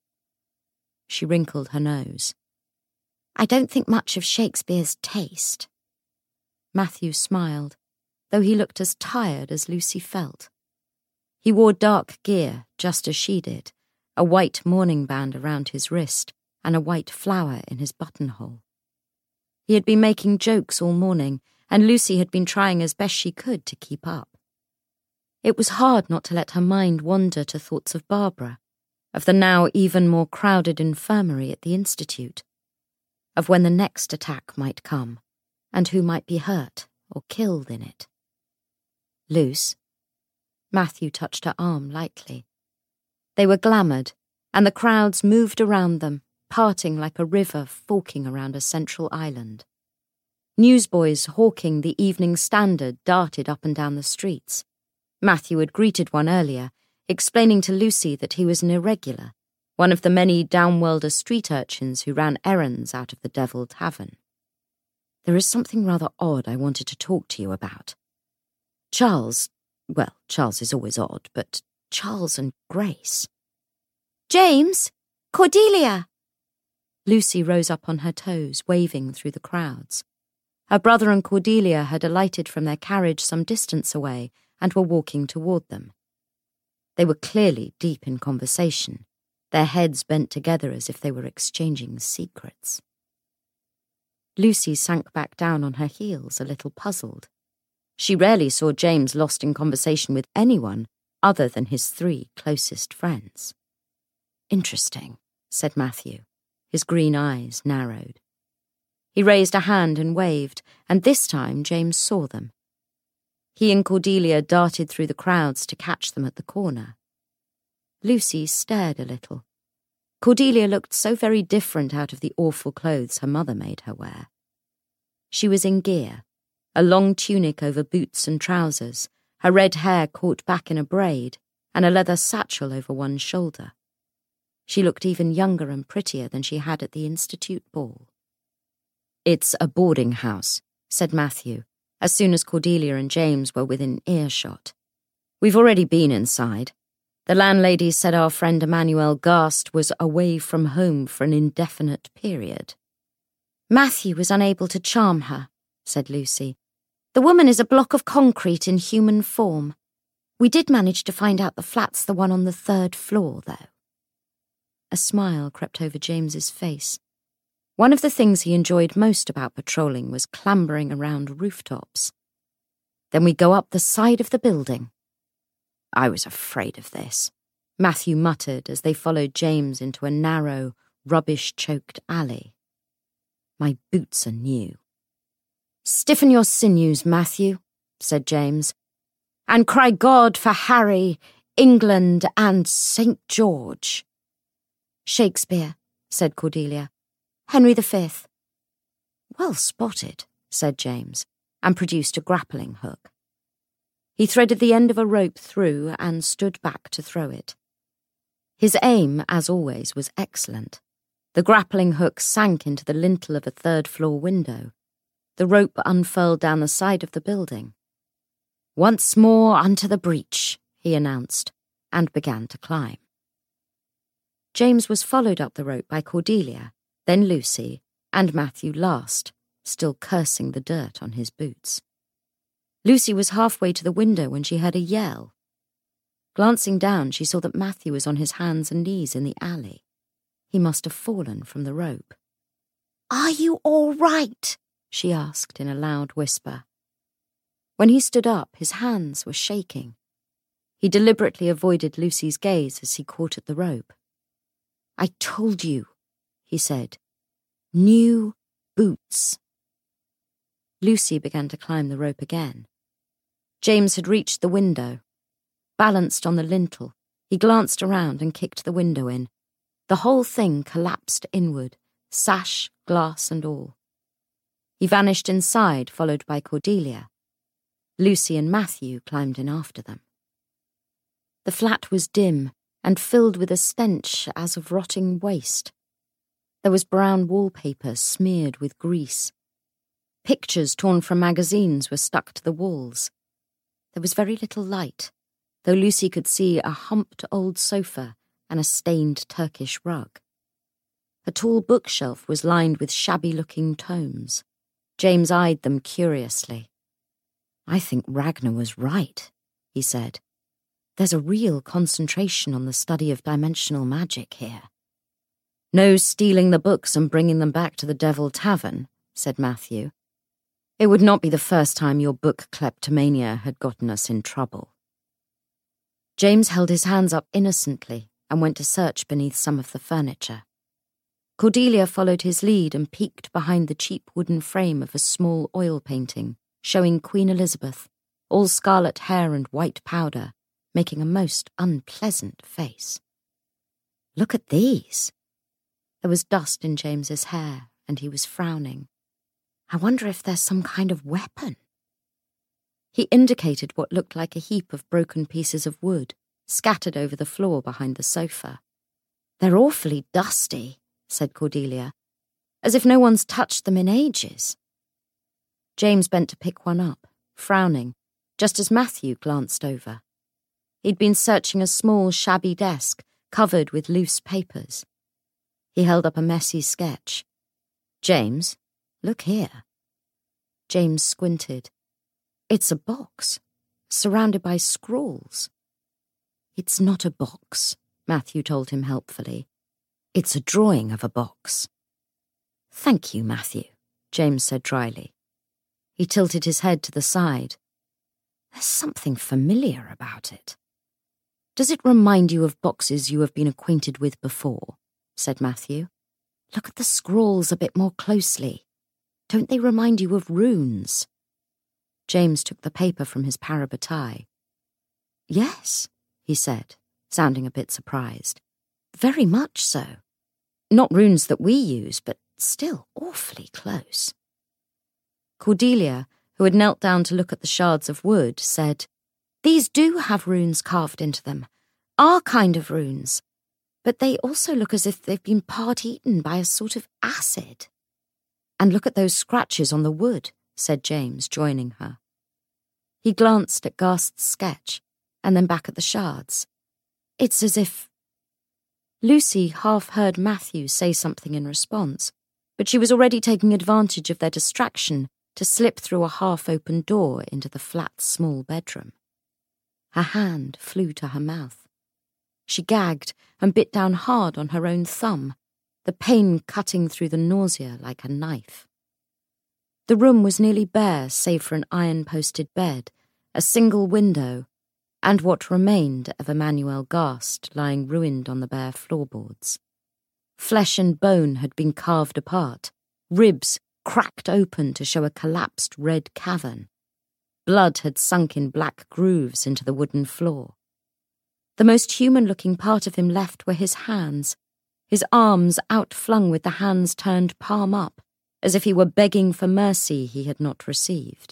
She wrinkled her nose. I don't think much of Shakespeare's taste. Matthew smiled, though he looked as tired as Lucy felt. He wore dark gear, just as she did, a white mourning band around his wrist and a white flower in his buttonhole. He had been making jokes all morning, and Lucy had been trying as best she could to keep up. It was hard not to let her mind wander to thoughts of Barbara, of the now even more crowded infirmary at the Institute, of when the next attack might come, and who might be hurt or killed in it. Luce. Matthew touched her arm lightly. They were glamoured, and the crowds moved around them, parting like a river forking around a central island. Newsboys hawking the Evening Standard darted up and down the streets. Matthew had greeted one earlier, explaining to Lucy that he was an irregular, one of the many downworlder street urchins who ran errands out of the Devil Tavern. There is something rather odd I wanted to talk to you about. Charles, well, Charles is always odd, but Charles and Grace. James! Cordelia! Lucy rose up on her toes, waving through the crowds. Her brother and Cordelia had alighted from their carriage some distance away and were walking toward them. They were clearly deep in conversation, their heads bent together as if they were exchanging secrets. Lucy sank back down on her heels, a little puzzled. She rarely saw James lost in conversation with anyone other than his three closest friends. Interesting, said Matthew. His green eyes narrowed. He raised a hand and waved, and this time James saw them. He and Cordelia darted through the crowds to catch them at the corner. Lucy stared a little. Cordelia looked so very different out of the awful clothes her mother made her wear. She was in gear, a long tunic over boots and trousers, her red hair caught back in a braid, and a leather satchel over one shoulder. She looked even younger and prettier than she had at the Institute ball. "It's a boarding house," said Matthew, as soon as Cordelia and James were within earshot. "We've already been inside. The landlady said our friend Emmanuel Gast was away from home for an indefinite period." "Matthew was unable to charm her," said Lucy. "The woman is a block of concrete in human form. We did manage to find out the flat's the one on the third floor, though." A smile crept over James's face. One of the things he enjoyed most about patrolling was clambering around rooftops. "Then we go up the side of the building." "I was afraid of this," Matthew muttered as they followed James into a narrow, rubbish-choked alley. "My boots are new." "Stiffen your sinews, Matthew," said James, "and cry God for Harry, England, and Saint George." "Shakespeare," said Cordelia. "Henry the Fifth." "Well spotted," said James, and produced a grappling hook. He threaded the end of a rope through and stood back to throw it. His aim, as always, was excellent. The grappling hook sank into the lintel of a third-floor window. The rope unfurled down the side of the building. "Once more unto the breach," he announced, and began to climb. James was followed up the rope by Cordelia, then Lucy, and Matthew last, still cursing the dirt on his boots. Lucy was halfway to the window when she heard a yell. Glancing down, she saw that Matthew was on his hands and knees in the alley. He must have fallen from the rope. "Are you all right?" she asked in a loud whisper. When he stood up, his hands were shaking. He deliberately avoided Lucy's gaze as he caught at the rope. "I told you," he said. "New boots." Lucy began to climb the rope again. James had reached the window. Balanced on the lintel, he glanced around and kicked the window in. The whole thing collapsed inward, sash, glass and all. He vanished inside, followed by Cordelia. Lucy and Matthew climbed in after them. The flat was dim and filled with a stench as of rotting waste. There was brown wallpaper smeared with grease. Pictures torn from magazines were stuck to the walls. There was very little light, though Lucy could see a humped old sofa and a stained Turkish rug. A tall bookshelf was lined with shabby-looking tomes. James eyed them curiously. "I think Ragnar was right," he said. "There's a real concentration on the study of dimensional magic here." "No stealing the books and bringing them back to the Devil Tavern," said Matthew. "It would not be the first time your book kleptomania had gotten us in trouble." James held his hands up innocently and went to search beneath some of the furniture. Cordelia followed his lead and peeked behind the cheap wooden frame of a small oil painting showing Queen Elizabeth, all scarlet hair and white powder, making a most unpleasant face. "Look at these." There was dust in James's hair, and he was frowning. "I wonder if there's some kind of weapon." He indicated what looked like a heap of broken pieces of wood, scattered over the floor behind the sofa. "They're awfully dusty," said Cordelia, "as if no one's touched them in ages." James bent to pick one up, frowning, just as Matthew glanced over. He'd been searching a small, shabby desk covered with loose papers. He held up a messy sketch. "James, look here." James squinted. "It's a box, surrounded by scrolls." "It's not a box," Matthew told him helpfully. "It's a drawing of a box." "Thank you, Matthew," James said dryly. He tilted his head to the side. "There's something familiar about it." "Does it remind you of boxes you have been acquainted with before?" said Matthew. "Look at the scrawls a bit more closely." Don't they remind you of runes?" James took the paper from his parabatai. "Yes," he said, sounding a bit surprised. "Very much so. Not runes that we use, but still awfully close." Cordelia, who had knelt down to look at the shards of wood, said, "These do have runes carved into them, our kind of runes, but they also look as if they've been part-eaten by a sort of acid." "And look at those scratches on the wood," said James, joining her. He glanced at Garst's sketch, and then back at the shards. "It's as if—" Lucy half heard Matthew say something in response, but she was already taking advantage of their distraction to slip through a half-open door into the flat, small bedroom. Her hand flew to her mouth. She gagged and bit down hard on her own thumb, the pain cutting through the nausea like a knife. The room was nearly bare save for an iron-posted bed, a single window, and what remained of Emmanuel Garst lying ruined on the bare floorboards. Flesh and bone had been carved apart, ribs cracked open to show a collapsed red cavern. Blood had sunk in black grooves into the wooden floor. The most human-looking part of him left were his hands, his arms outflung with the hands turned palm up, as if he were begging for mercy he had not received.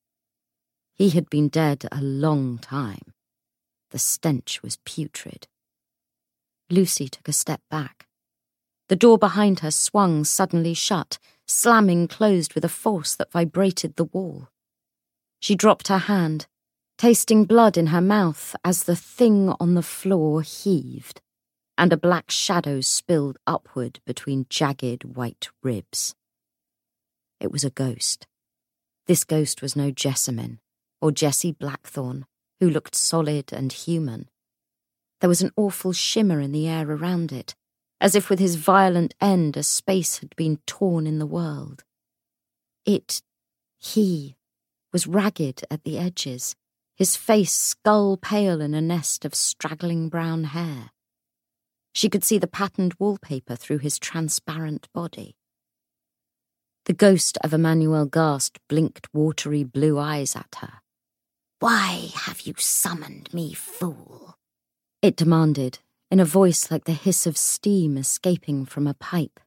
He had been dead a long time. The stench was putrid. Lucy took a step back. The door behind her swung suddenly shut, slamming closed with a force that vibrated the wall. She dropped her hand, tasting blood in her mouth as the thing on the floor heaved, and a black shadow spilled upward between jagged white ribs. It was a ghost. This ghost was no Jessamine, or Jessie Blackthorne, who looked solid and human. There was an awful shimmer in the air around it, as if with his violent end a space had been torn in the world. It, he, was ragged at the edges, his face skull-pale in a nest of straggling brown hair. She could see the patterned wallpaper through his transparent body. The ghost of Emmanuel Garst blinked watery blue eyes at her. "Why have you summoned me, fool?" it demanded, in a voice like the hiss of steam escaping from a pipe.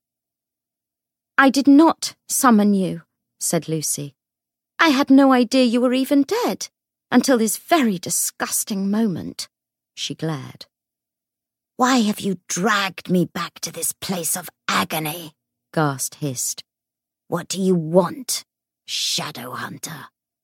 "I did not summon you," said Lucy. "I had no idea you were even dead, until this very disgusting moment," she glared. "Why have you dragged me back to this place of agony?" Garst hissed. "What do you want, Shadow Hunter?"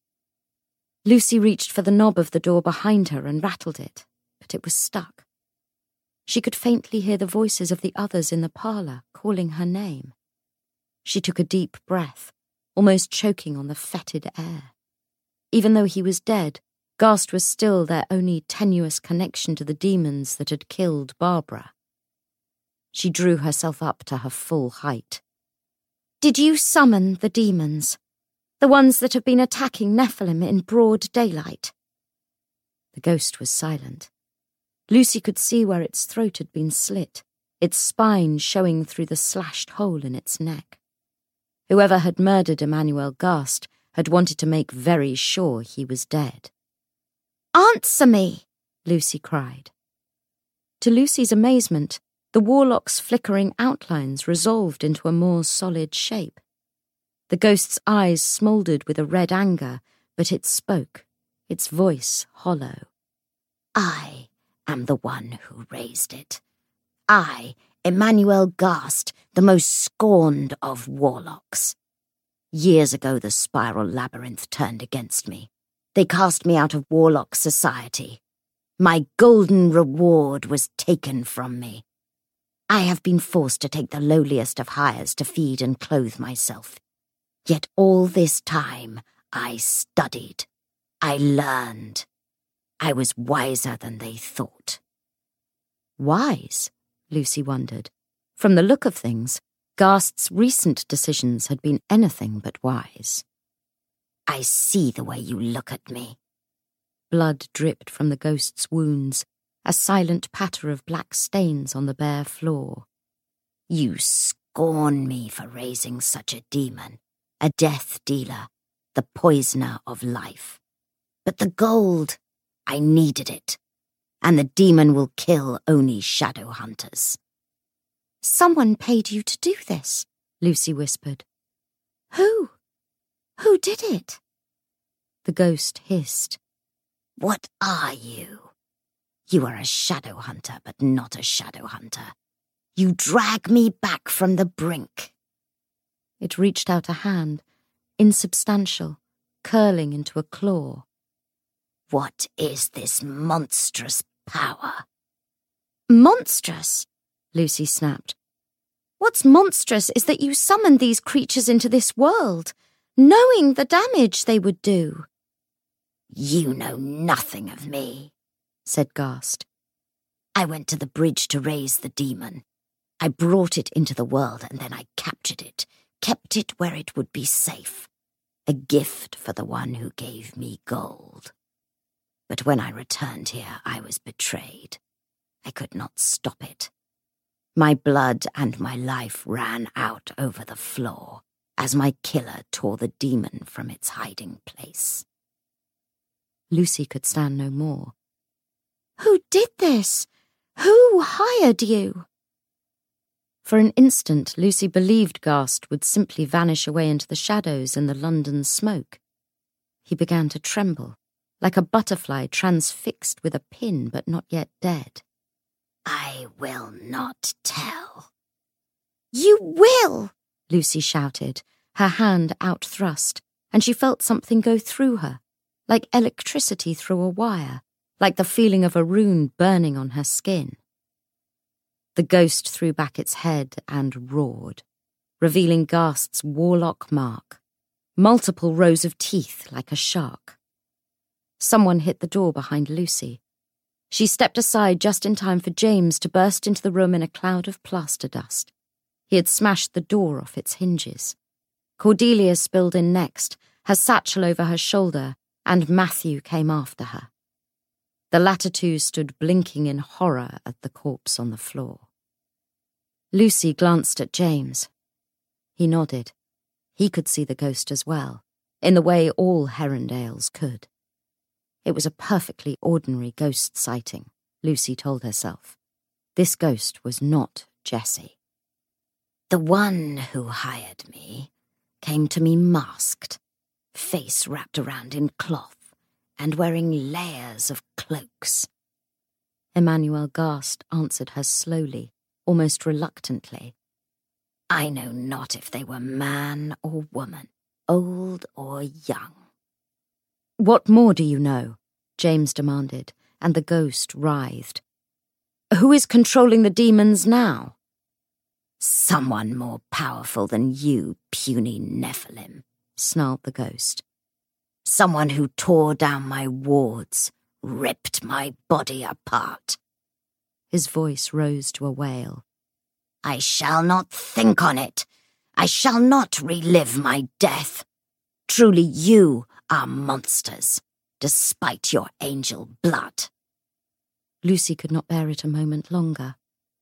Lucy reached for the knob of the door behind her and rattled it, but it was stuck. She could faintly hear the voices of the others in the parlour calling her name. She took a deep breath, almost choking on the fetid air. Even though he was dead, Garst was still their only tenuous connection to the demons that had killed Barbara. She drew herself up to her full height. "Did you summon the demons? The ones that have been attacking Nephilim in broad daylight?" The ghost was silent. Lucy could see where its throat had been slit, its spine showing through the slashed hole in its neck. Whoever had murdered Emmanuel Garst had wanted to make very sure he was dead. "Answer me!" Lucy cried. To Lucy's amazement, the warlock's flickering outlines resolved into a more solid shape. The ghost's eyes smouldered with a red anger, but it spoke, its voice hollow. "I am the one who raised it. I, Emmanuel Garst, the most scorned of warlocks. Years ago the Spiral Labyrinth turned against me. They cast me out of warlock society. My golden reward was taken from me. I have been forced to take the lowliest of hires to feed and clothe myself. Yet all this time I studied. I learned. I was wiser than they thought." Wise? Lucy wondered. From the look of things, Garst's recent decisions had been anything but wise. "I see the way you look at me." Blood dripped from the ghost's wounds, a silent patter of black stains on the bare floor. "You scorn me for raising such a demon, a death dealer, the poisoner of life. But the gold, I needed it, and the demon will kill only shadow hunters. Someone paid you to do this, Lucy whispered. Who? Who did it? The ghost hissed. What are you? You are a shadow hunter, but not a shadow hunter. You drag me back from the brink. It reached out a hand, insubstantial, curling into a claw. What is this monstrous power? Monstrous? Lucy snapped. What's monstrous is that you summoned these creatures into this world, knowing the damage they would do. You know nothing of me, said Ghast. I went to the bridge to raise the demon. I brought it into the world and then I captured it, kept it where it would be safe. A gift for the one who gave me gold. But when I returned here, I was betrayed. I could not stop it. My blood and my life ran out over the floor as my killer tore the demon from its hiding place. Lucy could stand no more. Who did this? Who hired you? For an instant, Lucy believed Ghast would simply vanish away into the shadows and the London smoke. He began to tremble, like a butterfly transfixed with a pin but not yet dead. I will not tell. You will, Lucy shouted, her hand outthrust, and she felt something go through her, like electricity through a wire, like the feeling of a rune burning on her skin. The ghost threw back its head and roared, revealing Ghast's warlock mark, multiple rows of teeth like a shark. Someone hit the door behind Lucy. She stepped aside just in time for James to burst into the room in a cloud of plaster dust. He had smashed the door off its hinges. Cordelia spilled in next, her satchel over her shoulder, and Matthew came after her. The latter two stood blinking in horror at the corpse on the floor. Lucy glanced at James. He nodded. He could see the ghost as well, in the way all Herondales could. It was a perfectly ordinary ghost sighting, Lucy told herself. This ghost was not Jessie. The one who hired me came to me masked, face wrapped around in cloth, and wearing layers of cloaks. Emmanuel Ghast answered her slowly, almost reluctantly. I know not if they were man or woman, old or young. What more do you know? James demanded, and the ghost writhed. Who is controlling the demons now? Someone more powerful than you, puny Nephilim, snarled the ghost. Someone who tore down my wards, ripped my body apart. His voice rose to a wail. I shall not think on it. I shall not relive my death. Truly you are monsters, despite your angel blood. Lucy could not bear it a moment longer.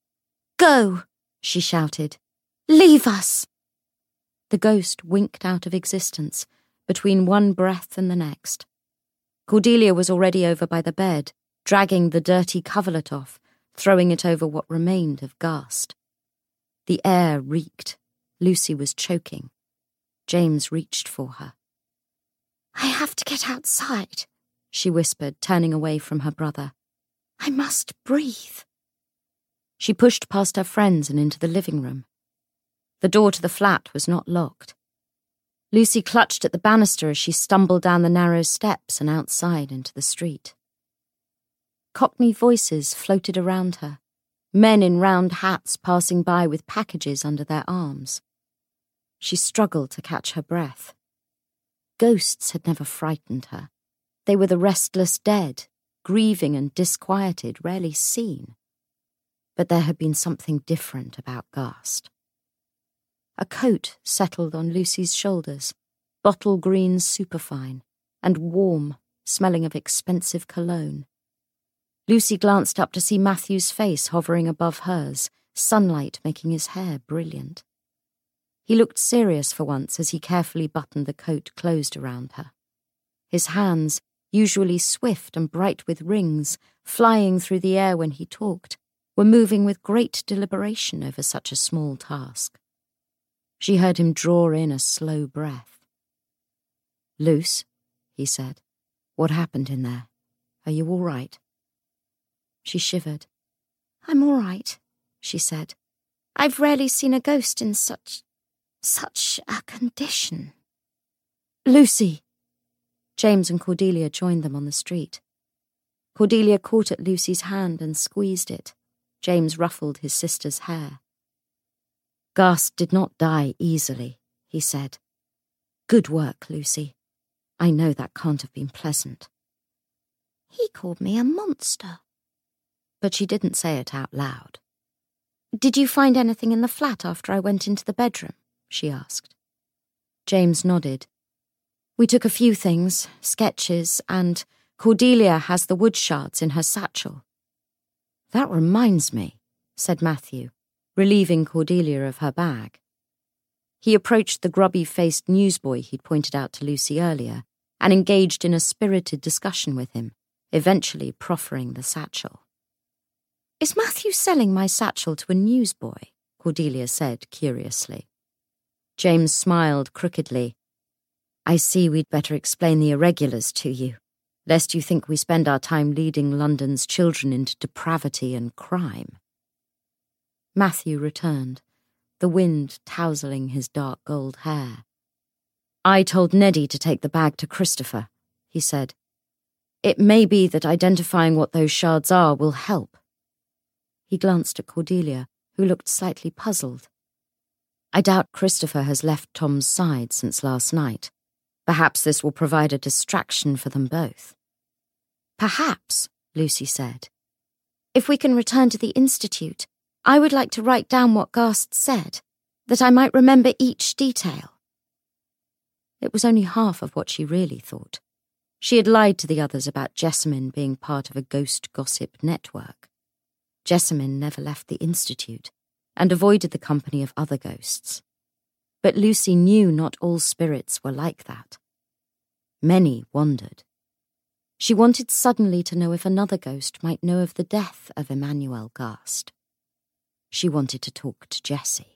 Go, she shouted. Leave us. The ghost winked out of existence, between one breath and the next. Cordelia was already over by the bed, dragging the dirty coverlet off, throwing it over what remained of Ghast. The air reeked. Lucy was choking. James reached for her. I have to get outside, she whispered, turning away from her brother. I must breathe. She pushed past her friends and into the living room. The door to the flat was not locked. Lucy clutched at the banister as she stumbled down the narrow steps and outside into the street. Cockney voices floated around her, men in round hats passing by with packages under their arms. She struggled to catch her breath. Ghosts had never frightened her. They were the restless dead, grieving and disquieted, rarely seen. But there had been something different about Ghast. A coat settled on Lucy's shoulders, bottle green superfine, and warm, smelling of expensive cologne. Lucy glanced up to see Matthew's face hovering above hers, sunlight making his hair brilliant. He looked serious for once as he carefully buttoned the coat closed around her. His hands, usually swift and bright with rings, flying through the air when he talked, were moving with great deliberation over such a small task. She heard him draw in a slow breath. "Luce," he said, "what happened in there? Are you all right?" She shivered. "I'm all right," she said. "I've rarely seen a ghost in such... such a condition." "Lucy!" James and Cordelia joined them on the street. Cordelia caught at Lucy's hand and squeezed it. James ruffled his sister's hair. "Gast did not die easily," he said. "Good work, Lucy. I know that can't have been pleasant." "He called me a monster." But she didn't say it out loud. "Did you find anything in the flat after I went into the bedroom?" she asked. James nodded. "We took a few things, sketches, and Cordelia has the wood shards in her satchel." "That reminds me," said Matthew, relieving Cordelia of her bag. He approached the grubby-faced newsboy he'd pointed out to Lucy earlier and engaged in a spirited discussion with him, eventually proffering the satchel. "Is Matthew selling my satchel to a newsboy?" Cordelia said curiously. James smiled crookedly. "I see we'd better explain the irregulars to you, lest you think we spend our time leading London's children into depravity and crime." Matthew returned, the wind tousling his dark gold hair. "I told Neddy to take the bag to Christopher," he said. "It may be that identifying what those shards are will help." He glanced at Cordelia, who looked slightly puzzled. "I doubt Christopher has left Tom's side since last night. Perhaps this will provide a distraction for them both." "Perhaps," Lucy said. "If we can return to the Institute, I would like to write down what Gast said, that I might remember each detail." It was only half of what she really thought. She had lied to the others about Jessamine being part of a ghost gossip network. Jessamine never left the Institute and avoided the company of other ghosts. But Lucy knew not all spirits were like that. Many wandered. She wanted suddenly to know if another ghost might know of the death of Emmanuel Gast. She wanted to talk to Jessie.